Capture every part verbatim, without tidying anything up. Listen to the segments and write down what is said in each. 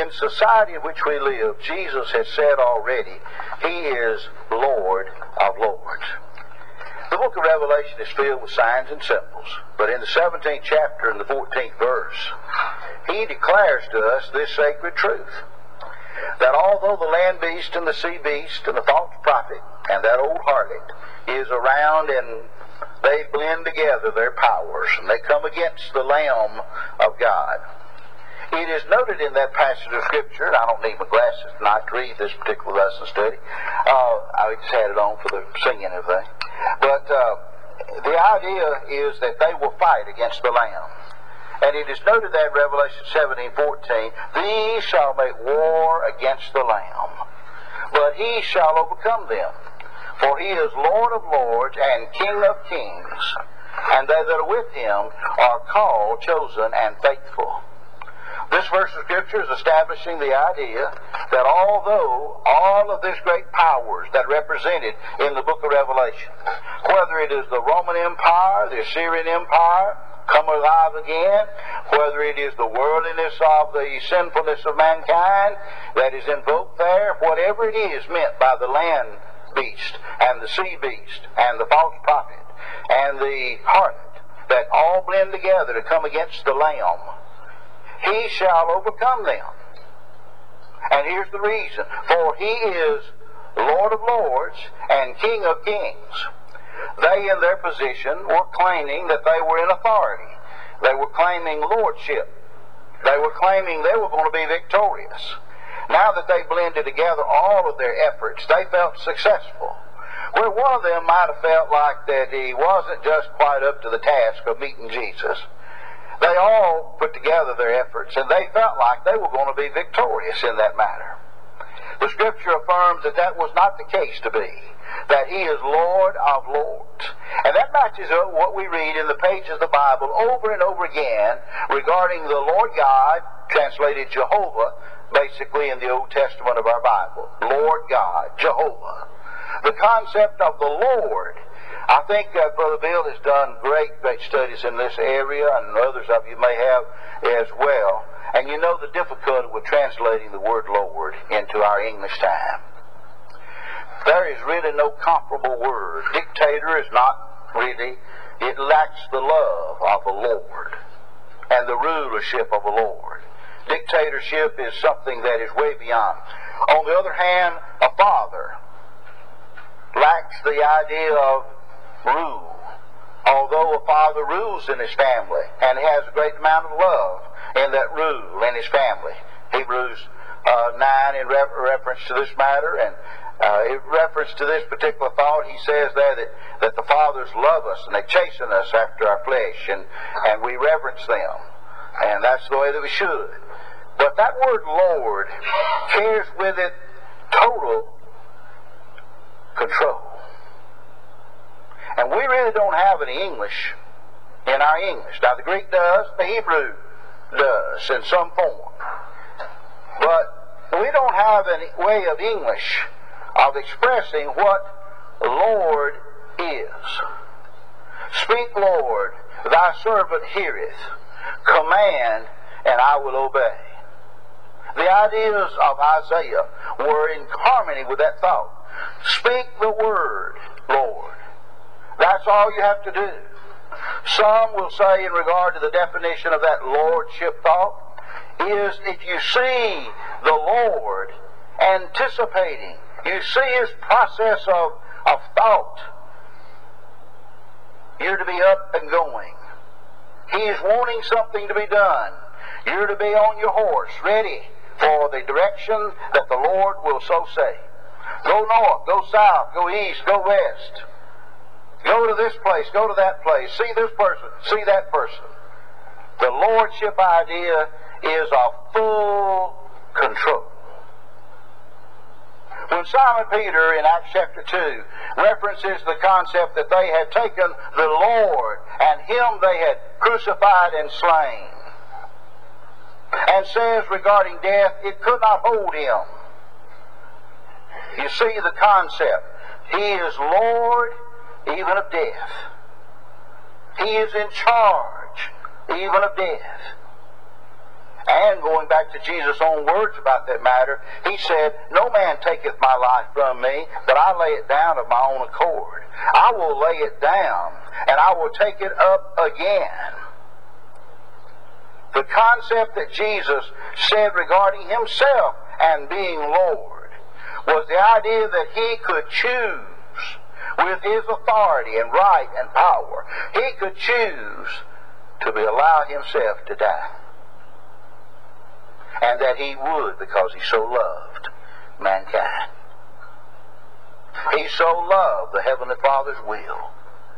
in society in which we live, Jesus has said already, He is Lord of Lords. The book of Revelation is filled with signs and symbols, but in the seventeenth chapter and the fourteenth verse, He declares to us this sacred truth, that although the land beast and the sea beast and the false prophet and that old harlot is around and they blend together their powers and they come against the Lamb of God, it is noted in that passage of Scripture, and I don't need my glasses tonight to read this particular lesson study. Uh, I just had it on for the singing and everything. But uh, the idea is that they will fight against the Lamb. And it is noted that in Revelation seventeen fourteen, These shall make war against the Lamb, but He shall overcome them. For He is Lord of lords and King of kings, and they that are with Him are called, chosen, and faithful. This verse of Scripture is establishing the idea that although all of these great powers that are represented in the book of Revelation, whether it is the Roman Empire, the Assyrian Empire, come alive again, whether it is the worldliness of the sinfulness of mankind that is invoked there, whatever it is meant by the land beast and the sea beast and the false prophet and the harlot that all blend together to come against the Lamb, He shall overcome them. And here's the reason. For He is Lord of lords and King of kings. They in their position were claiming that they were in authority. They were claiming lordship. They were claiming they were going to be victorious. Now that they blended together all of their efforts, they felt successful. Where one of them might have felt like that he wasn't just quite up to the task of meeting Jesus, they all put together their efforts, and they felt like they were going to be victorious in that matter. The Scripture affirms that that was not the case to be, that He is Lord of lords. And that matches up what we read in the pages of the Bible over and over again regarding the Lord God, translated Jehovah, basically in the Old Testament of our Bible. Lord God, Jehovah. The concept of the Lord. I think uh, Brother Bill has done great, great studies in this area, and others of you may have as well. And you know the difficulty with translating the word Lord into our English time. There is really no comparable word. Dictator is not really, it lacks the love of a Lord and the rulership of a Lord. Dictatorship is something that is way beyond. On the other hand, a father lacks the idea of rule. Although a father rules in his family and has a great amount of love in that rule in his family. Hebrews uh, nine in re- reference to this matter, and uh, in reference to this particular thought, he says there that, that the fathers love us and they chasten us after our flesh, and, and we reverence them. And that's the way that we should. But that word Lord carries with it total control. And we really don't have any English in our English. Now the Greek does, the Hebrew does in some form. But we don't have any way of English of expressing what Lord is. Speak, Lord, thy servant heareth. Command, and I will obey. The ideas of Isaiah were in harmony with that thought. Speak the word, Lord. That's all you have to do. Some will say in regard to the definition of that lordship thought is if you see the Lord anticipating, you see His process of, of thought, you're to be up and going. He is wanting something to be done. You're to be on your horse, ready for the direction that the Lord will so say. Go north, go south, go east, go west. Go to this place, go to that place. See this person, see that person. The lordship idea is of full control. When Simon Peter in Acts chapter two references the concept that they had taken the Lord and Him they had crucified and slain, and says regarding death, it could not hold Him. You see the concept. He is Lord even of death. He is in charge even of death. And going back to Jesus' own words about that matter, he said, no man taketh my life from me, but I lay it down of my own accord. I will lay it down, and I will take it up again. The concept that Jesus said regarding himself and being Lord was the idea that he could choose with his authority and right and power. He could choose to be, allow himself to die. And that he would, because he so loved mankind. He so loved the Heavenly Father's will.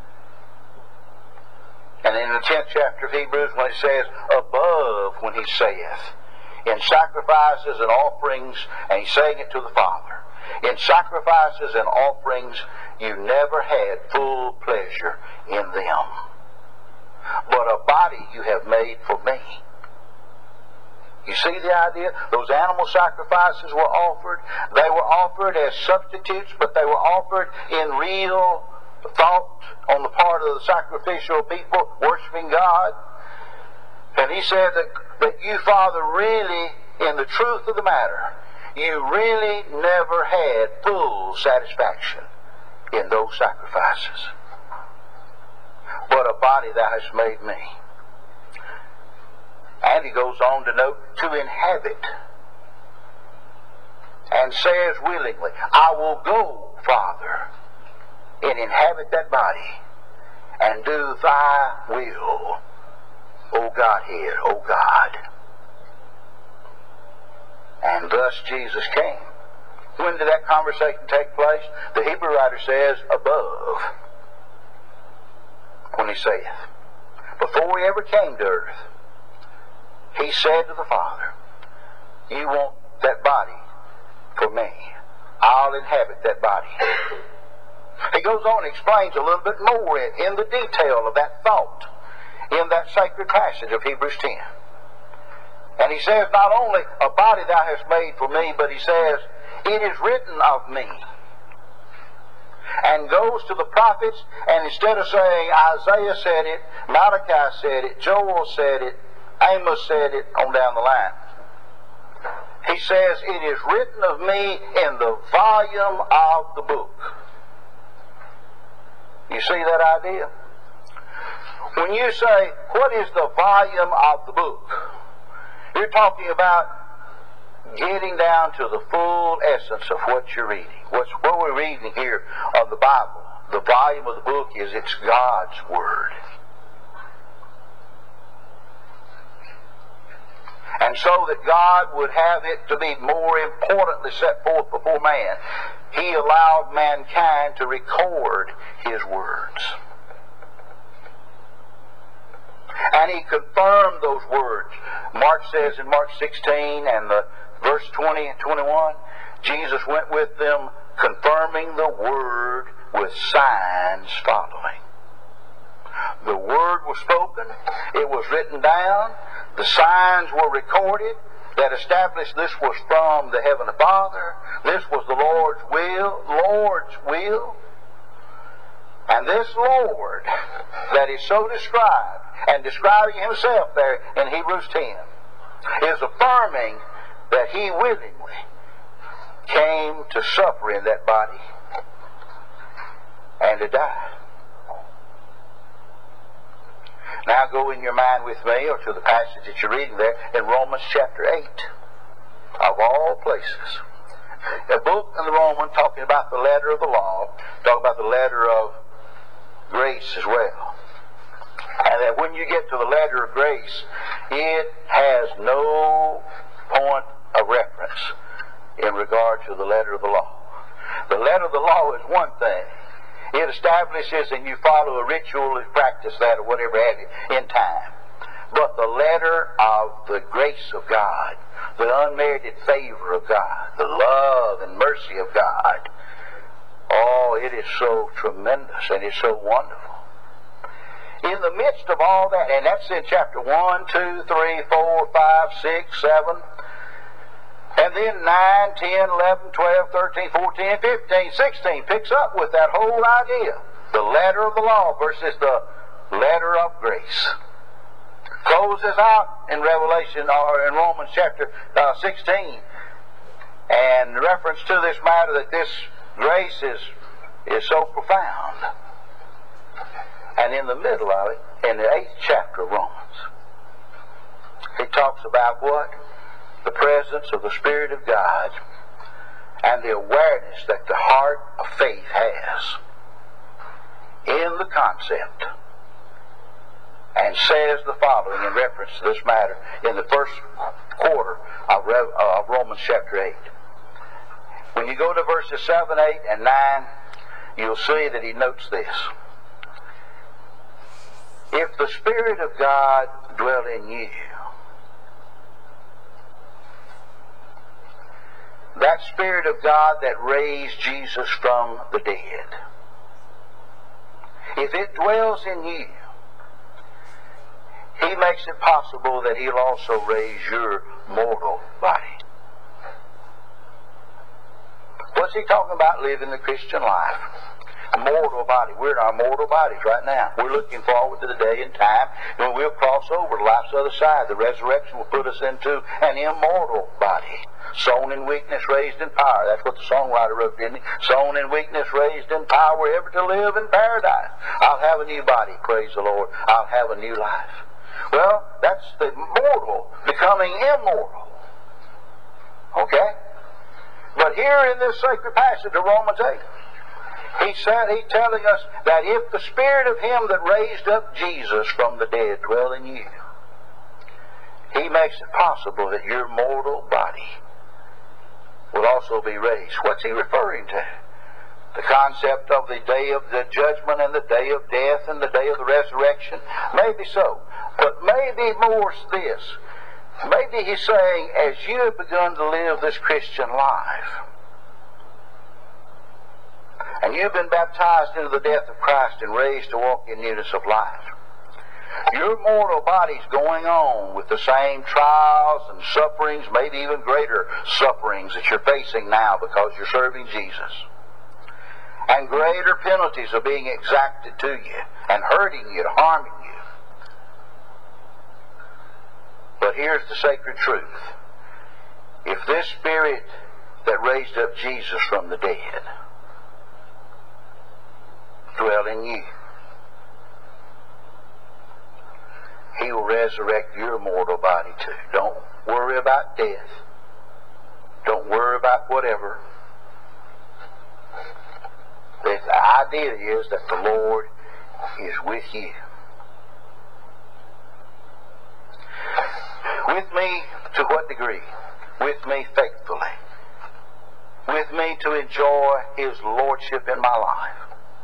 And in the tenth chapter of Hebrews, when it says, above, when he saith, in sacrifices and offerings, and he's saying it to the Father, in sacrifices and offerings, you never had full pleasure in them. But a body you have made for me. You see the idea? Those animal sacrifices were offered. They were offered as substitutes, but they were offered in real thought on the part of the sacrificial people worshiping God. And he said that, that you, Father, really, in the truth of the matter, you really never had full satisfaction in those sacrifices. But a body thou hast made me. And he goes on to note, to inhabit. And says willingly, I will go, Father, and inhabit that body, and do thy will, O Godhead, O God. And thus Jesus came. When did that conversation take place? The Hebrew writer says, above. When he saith, before he ever came to earth, he said to the Father, you want that body for me. I'll inhabit that body. He goes on and explains a little bit more in, in the detail of that thought in that sacred passage of Hebrews ten. And he says, not only a body thou hast made for me, but he says, it is written of me. And goes to the prophets, and instead of saying Isaiah said it, Malachi said it, Joel said it, Amos said it, on down the line. He says, it is written of me in the volume of the book. You see that idea? When you say, what is the volume of the book? You're talking about getting down to the full essence of what you're reading. What's, what we're reading here of the Bible, the volume of the book is, it's God's Word. And so that God would have it to be more importantly set forth before man, he allowed mankind to record his words. And he confirmed those words. Mark says in Mark sixteen and the verse twenty and twenty-one, Jesus went with them confirming the word with signs following. The word was spoken. It was written down. The signs were recorded that established this was from the Heavenly Father. This was the Lord's will. Lord's will. And this Lord that is so described, and describing himself there in Hebrews ten, is affirming that he willingly came to suffer in that body and to die. Now go in your mind with me, or to the passage that you're reading there, in Romans chapter eight, of all places. A book in the Roman talking about the letter of the law, talking about the letter of grace as well. And that when you get to the letter of grace, it has no point of reference in regard to the letter of the law. The letter of the law is one thing. It establishes and you follow a ritual and practice that or whatever have you in time. But the letter of the grace of God, the unmerited favor of God, the love and mercy of God, oh, it is so tremendous and it's so wonderful. In the midst of all that, and that's in chapter one, two, three, four, five, six, seven, and then nine, ten, eleven, twelve, thirteen, fourteen, fifteen, sixteen picks up with that whole idea. The letter of the law versus the letter of grace. closes out in Revelation or in Romans chapter uh, sixteen, and in reference to this matter that this grace is is so profound. And in the middle of it, in the eighth chapter of Romans, he talks about what? The presence of the Spirit of God and the awareness that the heart of faith has in the concept, and says the following in reference to this matter in the first quarter of, Rev- uh, of Romans chapter eight. When you go to verses seven, eight, and nine, you'll see that he notes this. If the Spirit of God dwell in you, that Spirit of God that raised Jesus from the dead, if it dwells in you, He makes it possible that He'll also raise your mortal body. What's he talking about living the Christian life? Mortal body. We're in our mortal bodies right now. We're looking forward to the day and time when we'll cross over to life's other side. The resurrection will put us into an immortal body. Sown in weakness, raised in power. That's what the songwriter wrote, didn't he? Sown in weakness, raised in power, ever to live in paradise. I'll have a new body, praise the Lord. I'll have a new life. Well, that's the mortal becoming immortal. Okay? But here in this sacred passage of Romans eight, he said, he's telling us that if the Spirit of Him that raised up Jesus from the dead dwell in you, He makes it possible that your mortal body will also be raised. What's he referring to? The concept of the day of the judgment and the day of death and the day of the resurrection? Maybe so. But maybe more this. Maybe he's saying, as you have begun to live this Christian life, and you've been baptized into the death of Christ and raised to walk in newness of life, your mortal body's going on with the same trials and sufferings, maybe even greater sufferings that you're facing now because you're serving Jesus. And greater penalties are being exacted to you and hurting you, harming you. But here's the sacred truth. If this Spirit that raised up Jesus from the dead dwell in you, He will resurrect your mortal body too. Don't worry about death. Don't worry about whatever. The idea is that the Lord is with you. With me to what degree? With me faithfully. With me to enjoy His Lordship in my life.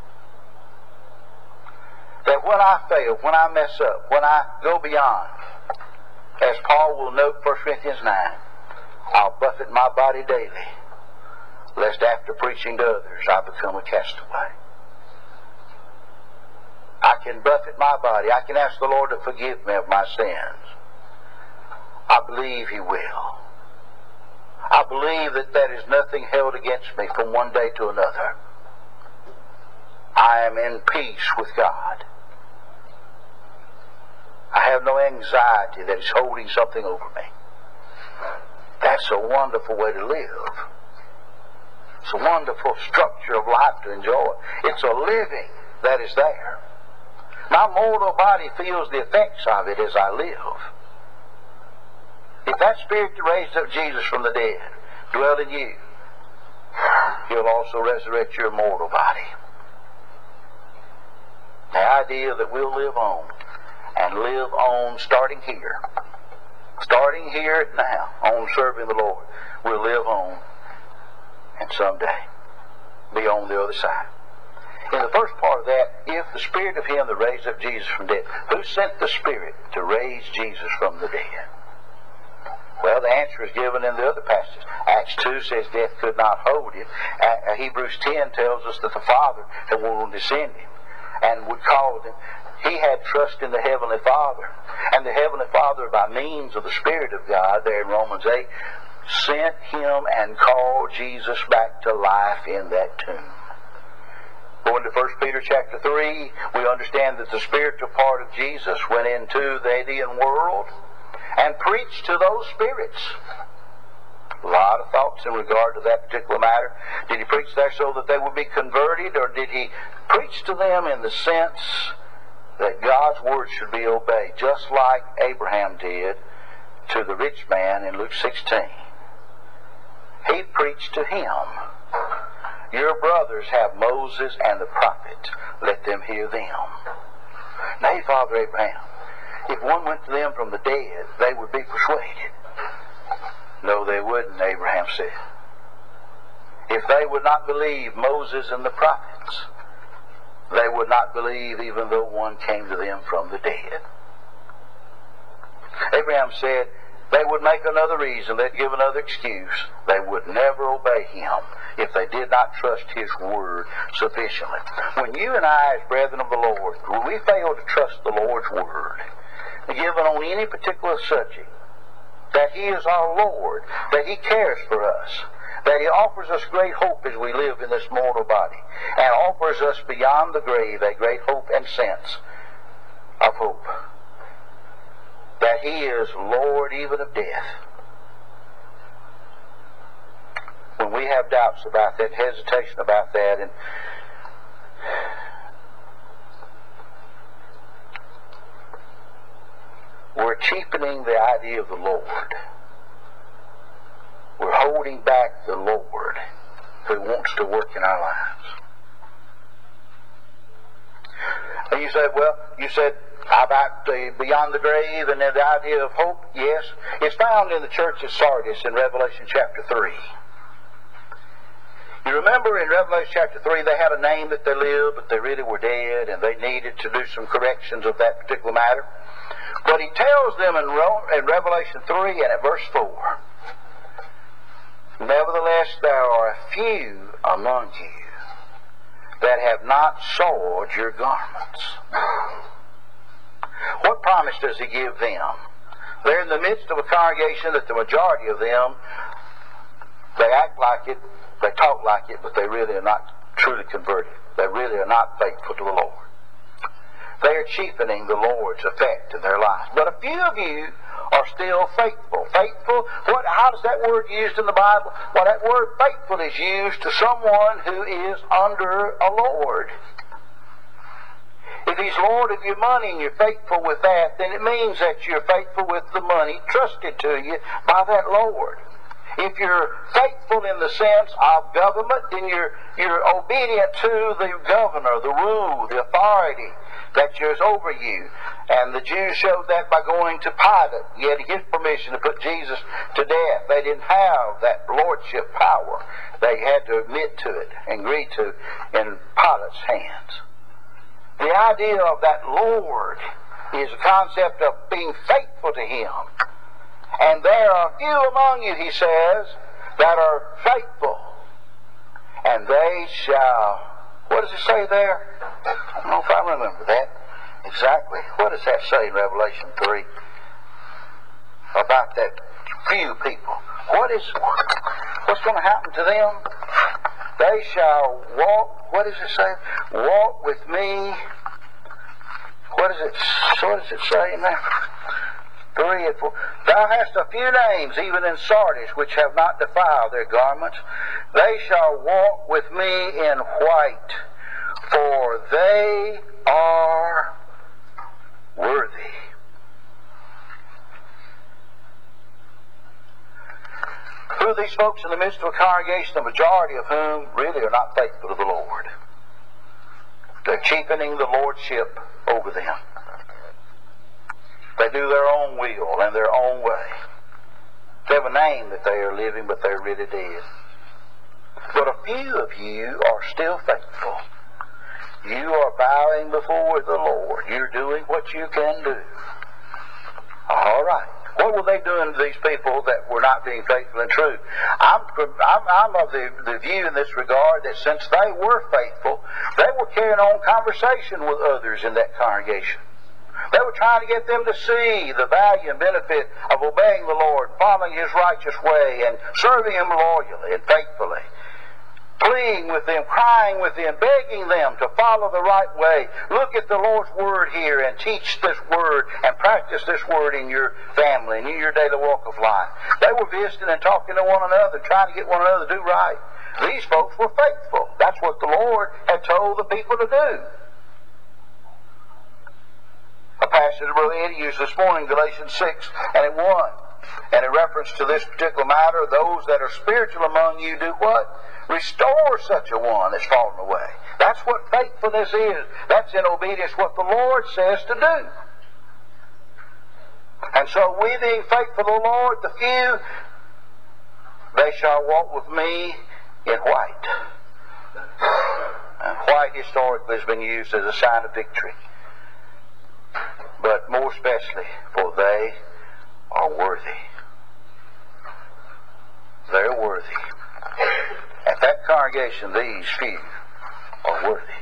That when I fail, when I mess up, when I go beyond, as Paul will note in First Corinthians nine, I'll buffet my body daily, lest after preaching to others I become a castaway. I can buffet my body. I can ask the Lord to forgive me of my sins. I believe He will. I believe that there is nothing held against me from one day to another. I am in peace with God. I have no anxiety that is holding something over me. That's a wonderful way to live. It's a wonderful structure of life to enjoy. It's a living that is there. My mortal body feels the effects of it as I live. If that Spirit that raised up Jesus from the dead dwell in you, He'll also resurrect your mortal body. The idea that we'll live on, and live on starting here, starting here now, on serving the Lord, we'll live on, and someday be on the other side. In the first part of that, if the Spirit of Him that raised up Jesus from the dead, who sent the Spirit to raise Jesus from the dead? Well, the answer is given in the other passages. Acts two says death could not hold Him. Uh, Hebrews ten tells us that the Father had wanted to send Him and would call Him. He had trust in the Heavenly Father. And the Heavenly Father, by means of the Spirit of God, there in Romans eight, sent Him and called Jesus back to life in that tomb. Going to First Peter chapter three, we understand that the spiritual part of Jesus went into the Indian world and preached to those spirits. A lot of thoughts in regard to that particular matter. Did he preach there so that they would be converted, or did he preach to them in the sense that God's word should be obeyed, just like Abraham did to the rich man in Luke sixteen? He preached to him, your brothers have Moses and the prophets. Let them hear them. Nay, Father Abraham, if one went to them from the dead, they would be persuaded. No, they wouldn't, Abraham said. If they would not believe Moses and the prophets, they would not believe even though one came to them from the dead. Abraham said they would make another reason, they'd give another excuse. They would never obey him if they did not trust his word sufficiently. When you and I, as brethren of the Lord, when we fail to trust the Lord's word, given on any particular subject, that he is our Lord, that he cares for us, that he offers us great hope as we live in this mortal body, and offers us beyond the grave a great hope and sense of hope, that he is Lord even of death. When we have doubts about that, hesitation about that, and we're cheapening the idea of the Lord. We're holding back the Lord who wants to work in our lives. And you said, well, you said about the beyond the grave and then the idea of hope. Yes, it's found in the church of Sardis in Revelation chapter three. You remember in Revelation chapter three, they had a name that they lived, but they really were dead, and they needed to do some corrections of that particular matter. But he tells them in, in Revelation three and at verse four, nevertheless there are a few among you that have not soiled your garments. What promise does he give them? They're in the midst of a congregation that the majority of them, they act like it, they talk like it, but they really are not truly converted. They really are not faithful to the Lord. They are cheapening the Lord's effect in their lives. But a few of you are still faithful. Faithful, what? How is that word used in the Bible? Well, that word faithful is used to someone who is under a Lord. If he's Lord of your money and you're faithful with that, then it means that you're faithful with the money trusted to you by that Lord. If you're faithful in the sense of government, then you're, you're obedient to the governor, the rule, the authority that is over you. And the Jews showed that by going to Pilate. He had to get permission to put Jesus to death. They didn't have that lordship power. They had to admit to it and agree to in Pilate's hands. The idea of that Lord is a concept of being faithful to him. And there are few among you, he says, that are faithful. And they shall, what does it say there? I don't know if I remember that exactly. What does that say in Revelation three? About that few people. What is, what's going to happen to them? They shall walk, what does it say? Walk with me. What does it, what does it say in there? Three and four. Thou hast a few names, even in Sardis, which have not defiled their garments. They shall walk with me in white, for they are worthy. Who are these folks in the midst of a congregation, the majority of whom really are not faithful to the Lord? They're cheapening the lordship over them. They do their own will and their own way. They have a name that they are living, but they're really dead. But a few of you are still faithful. You are bowing before the Lord. You're doing what you can do. All right. What were they doing to these people that were not being faithful and true? I'm, I'm, I'm of the, the view in this regard that since they were faithful, they were carrying on conversation with others in that congregation. They were trying to get them to see the value and benefit of obeying the Lord, following his righteous way, and serving him loyally and faithfully. pleading with them, crying with them, begging them to follow the right way. Look at the Lord's Word here and teach this Word and practice this Word in your family and in your daily walk of life. They were visiting and talking to one another, trying to get one another to do right. These folks were faithful. That's what the Lord had told the people to do. A passage that Brother Eddie used this morning, Galatians six and one. And in reference to this particular matter, those that are spiritual among you do what? Restore such a one that's fallen away. That's what faithfulness is. That's in obedience what the Lord says to do. And so we being faithful to the Lord, the few, they shall walk with me in white. And white historically has been used as a sign of victory. But more especially, for they are worthy. They're worthy. At that congregation, these few are worthy.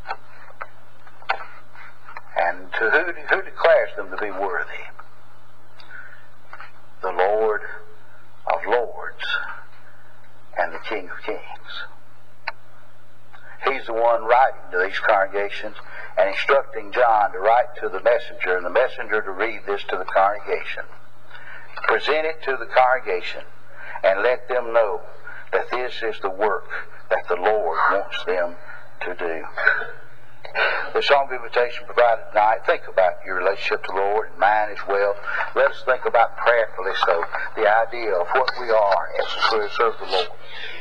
And to who, who declares them to be worthy? The Lord of Lords and the King of Kings. He's the one writing to these congregations and instructing John to write to the messenger, and the messenger to read this to the congregation. Present it to the congregation and let them know that this is the work that the Lord wants them to do. The song of invitation provided tonight. Think about your relationship to the Lord and mine as well. Let us think about prayerfully so the idea of what we are as we serve the Lord.